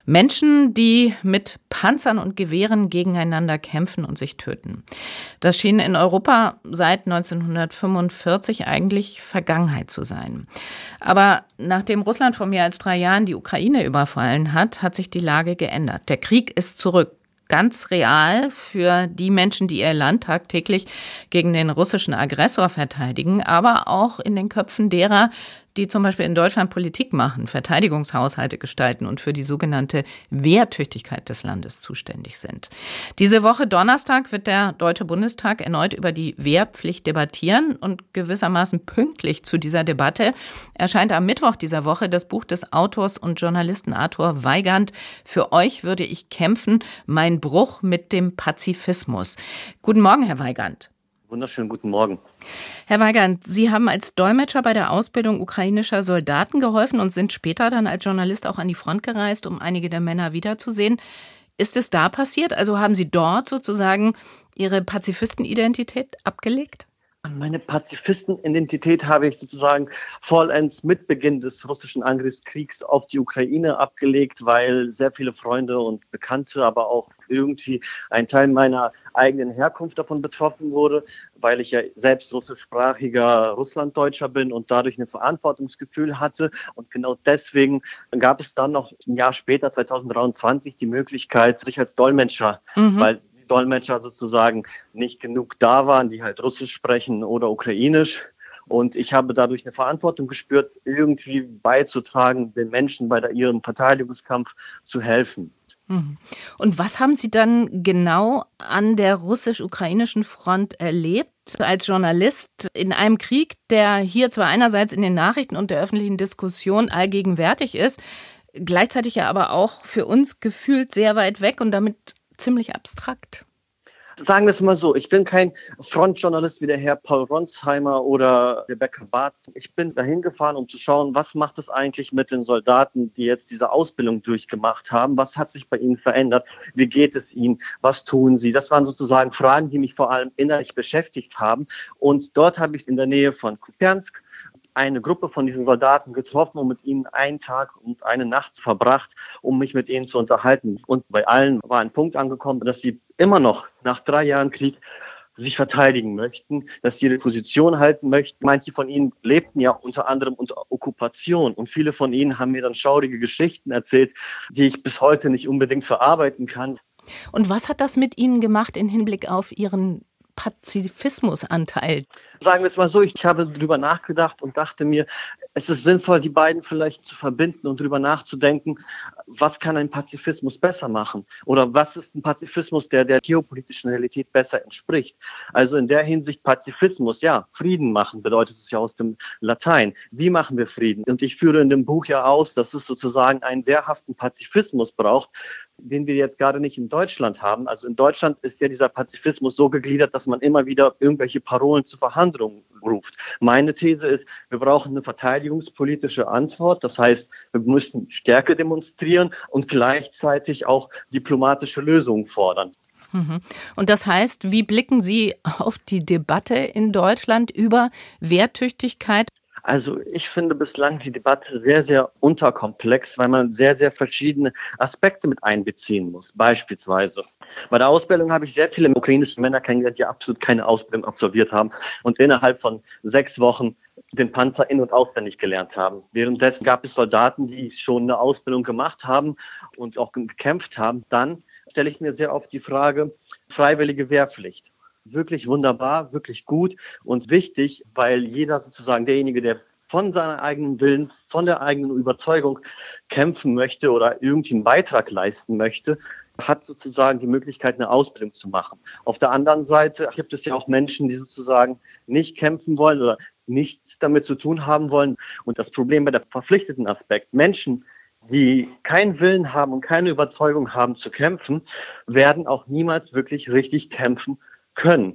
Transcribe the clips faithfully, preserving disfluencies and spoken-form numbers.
Menschen, die mit Panzern und Gewehren gegeneinander kämpfen und sich töten. Das schien in Europa seit neunzehnhundertfünfundvierzig eigentlich Vergangenheit zu sein. Aber nachdem Russland vor mehr als drei Jahren die Ukraine überfallen hat, hat sich die Lage geändert. Der Krieg ist zurück. Ganz real für die Menschen, die ihr Land tagtäglich gegen den russischen Aggressor verteidigen, aber auch in den Köpfen derer, die zum Beispiel in Deutschland Politik machen, Verteidigungshaushalte gestalten und für die sogenannte Wehrtüchtigkeit des Landes zuständig sind. Diese Woche Donnerstag wird der Deutsche Bundestag erneut über die Wehrpflicht debattieren und gewissermaßen pünktlich zu dieser Debatte erscheint am Mittwoch dieser Woche das Buch des Autors und Journalisten Arthur Weigand „Für euch würde ich kämpfen, mein Bruch mit dem Pazifismus". Guten Morgen, Herr Weigand. Wunderschönen guten Morgen. Herr Weigand, Sie haben als Dolmetscher bei der Ausbildung ukrainischer Soldaten geholfen und sind später dann als Journalist auch an die Front gereist, um einige der Männer wiederzusehen. Ist es da passiert? Also haben Sie dort sozusagen Ihre Pazifistenidentität abgelegt? Meine Pazifistenidentität habe ich sozusagen vollends mit Beginn des russischen Angriffskriegs auf die Ukraine abgelegt, weil sehr viele Freunde und Bekannte, aber auch irgendwie ein Teil meiner eigenen Herkunft davon betroffen wurde, weil ich ja selbst russischsprachiger Russlanddeutscher bin und dadurch ein Verantwortungsgefühl hatte. Und genau deswegen gab es dann noch ein Jahr später, zweitausenddreiundzwanzig, die Möglichkeit, sich als Dolmetscher, mhm. weil Dolmetscher sozusagen nicht genug da waren, die halt Russisch sprechen oder Ukrainisch. Und ich habe dadurch eine Verantwortung gespürt, irgendwie beizutragen, den Menschen bei der, ihrem Verteidigungskampf zu helfen. Und was haben Sie dann genau an der russisch-ukrainischen Front erlebt als Journalist in einem Krieg, der hier zwar einerseits in den Nachrichten und der öffentlichen Diskussion allgegenwärtig ist, gleichzeitig ja aber auch für uns gefühlt sehr weit weg und damit ziemlich abstrakt? Sagen wir es mal so, ich bin kein Frontjournalist wie der Herr Paul Ronsheimer oder Rebecca Barth. Ich bin dahin gefahren, um zu schauen, was macht es eigentlich mit den Soldaten, die jetzt diese Ausbildung durchgemacht haben? Was hat sich bei ihnen verändert? Wie geht es ihnen? Was tun sie? Das waren sozusagen Fragen, die mich vor allem innerlich beschäftigt haben. Und dort habe ich in der Nähe von Kupiansk eine Gruppe von diesen Soldaten getroffen und mit ihnen einen Tag und eine Nacht verbracht, um mich mit ihnen zu unterhalten. Und bei allen war ein Punkt angekommen, dass sie immer noch nach drei Jahren Krieg sich verteidigen möchten, dass sie ihre Position halten möchten. Manche von ihnen lebten ja unter anderem unter Okkupation und viele von ihnen haben mir dann schaurige Geschichten erzählt, die ich bis heute nicht unbedingt verarbeiten kann. Und was hat das mit Ihnen gemacht im Hinblick auf Ihren Pazifismusanteil? Sagen wir es mal so, ich habe darüber nachgedacht und dachte mir, es ist sinnvoll, die beiden vielleicht zu verbinden und darüber nachzudenken, was kann ein Pazifismus besser machen? Oder was ist ein Pazifismus, der der geopolitischen Realität besser entspricht? Also in der Hinsicht Pazifismus, ja, Frieden machen bedeutet es ja aus dem Latein. Wie machen wir Frieden? Und ich führe in dem Buch ja aus, dass es sozusagen einen wehrhaften Pazifismus braucht, den wir jetzt gerade nicht in Deutschland haben. Also in Deutschland ist ja dieser Pazifismus so gegliedert, dass man immer wieder irgendwelche Parolen zu Verhandlungen ruft. Meine These ist, wir brauchen eine verteidigungspolitische Antwort. Das heißt, wir müssen Stärke demonstrieren und gleichzeitig auch diplomatische Lösungen fordern. Und das heißt, wie blicken Sie auf die Debatte in Deutschland über Wehrtüchtigkeit? Also ich finde bislang die Debatte sehr, sehr unterkomplex, weil man sehr, sehr verschiedene Aspekte mit einbeziehen muss. Beispielsweise bei der Ausbildung habe ich sehr viele ukrainische Männer kennengelernt, die absolut keine Ausbildung absolviert haben und innerhalb von sechs Wochen den Panzer in- und auswendig gelernt haben. Währenddessen gab es Soldaten, die schon eine Ausbildung gemacht haben und auch gekämpft haben. Dann stelle ich mir sehr oft die Frage, freiwillige Wehrpflicht. Wirklich wunderbar, wirklich gut und wichtig, weil jeder sozusagen derjenige, der von seinem eigenen Willen, von der eigenen Überzeugung kämpfen möchte oder irgendwie einen Beitrag leisten möchte, hat sozusagen die Möglichkeit, eine Ausbildung zu machen. Auf der anderen Seite gibt es ja auch Menschen, die sozusagen nicht kämpfen wollen oder nichts damit zu tun haben wollen. Und das Problem bei der verpflichteten Aspekt, Menschen, die keinen Willen haben und keine Überzeugung haben zu kämpfen, werden auch niemals wirklich richtig kämpfen können.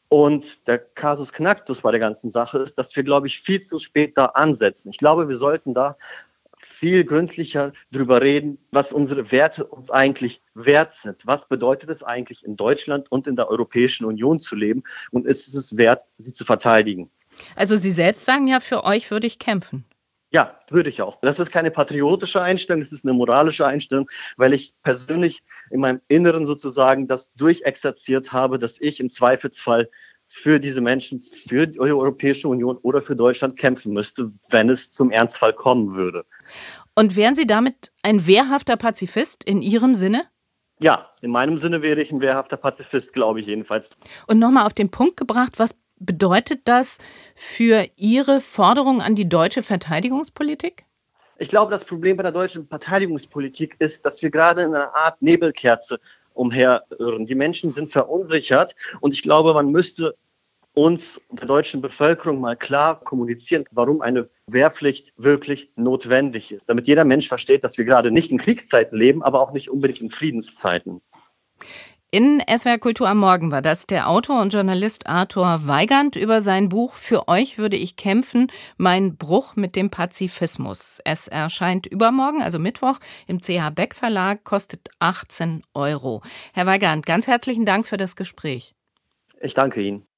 Und der Kasus Knacktus bei der ganzen Sache ist, dass wir, glaube ich, viel zu spät da ansetzen. Ich glaube, wir sollten da viel gründlicher drüber reden, was unsere Werte uns eigentlich wert sind. Was bedeutet es eigentlich, in Deutschland und in der Europäischen Union zu leben? Und ist es wert, sie zu verteidigen? Also Sie selbst sagen ja, für euch würde ich kämpfen. Ja, würde ich auch. Das ist keine patriotische Einstellung, das ist eine moralische Einstellung, weil ich persönlich in meinem Inneren sozusagen das durchexerziert habe, dass ich im Zweifelsfall für diese Menschen, für die Europäische Union oder für Deutschland kämpfen müsste, wenn es zum Ernstfall kommen würde. Und wären Sie damit ein wehrhafter Pazifist in Ihrem Sinne? Ja, in meinem Sinne wäre ich ein wehrhafter Pazifist, glaube ich jedenfalls. Und nochmal auf den Punkt gebracht, was bedeutet das für Ihre Forderung an die deutsche Verteidigungspolitik? Ich glaube, das Problem bei der deutschen Verteidigungspolitik ist, dass wir gerade in einer Art Nebelkerze umherirren. Die Menschen sind verunsichert und ich glaube, man müsste uns, der deutschen Bevölkerung, mal klar kommunizieren, warum eine Wehrpflicht wirklich notwendig ist. Damit jeder Mensch versteht, dass wir gerade nicht in Kriegszeiten leben, aber auch nicht unbedingt in Friedenszeiten. In S W R Kultur am Morgen war das der Autor und Journalist Arthur Weigand über sein Buch »Für euch würde ich kämpfen. Mein Bruch mit dem Pazifismus«. Es erscheint übermorgen, also Mittwoch, im C H Beck Verlag, kostet achtzehn Euro. Herr Weigand, ganz herzlichen Dank für das Gespräch. Ich danke Ihnen.